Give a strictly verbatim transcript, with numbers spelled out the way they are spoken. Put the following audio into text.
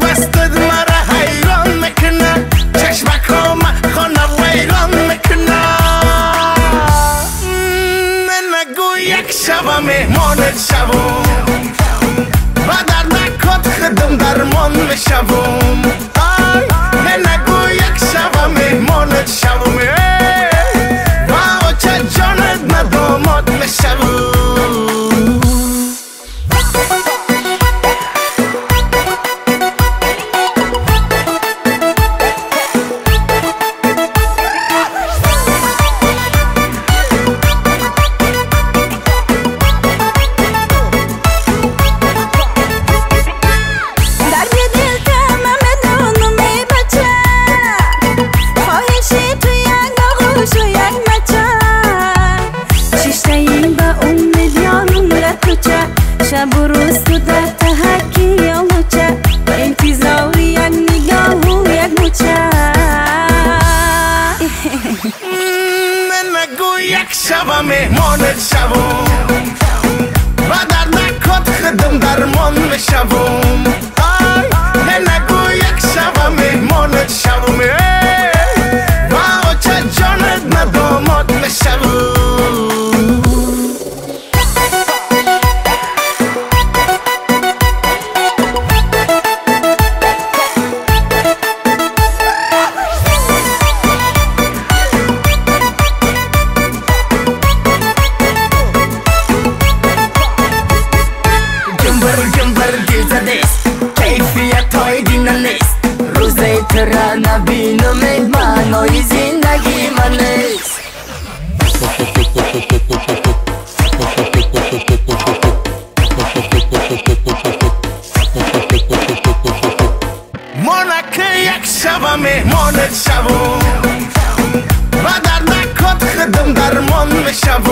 دستت مرا حیران میکنه چشمکام خانه ویران میکنه نگو یک شب مهمانت شوم و در نکات خدم درمان میشوم نگو یک شب مهمانت شوم و چه جانت ندامات میشوم شب و روز تو در تحکی یا مچه و انتظاری یک نگاه و یک مچه نگو یک شب مهمانت شوم و در نکات خدم درمان میشوم نگو یک شب مهمانت شوم و چه جانت ندامات میشوم کیفیت های دینا نیست روزه ترا نبینم معنای زندگی من نیست مانکه یک شب مهمانت شوم و در نکات خدم درمان میشوم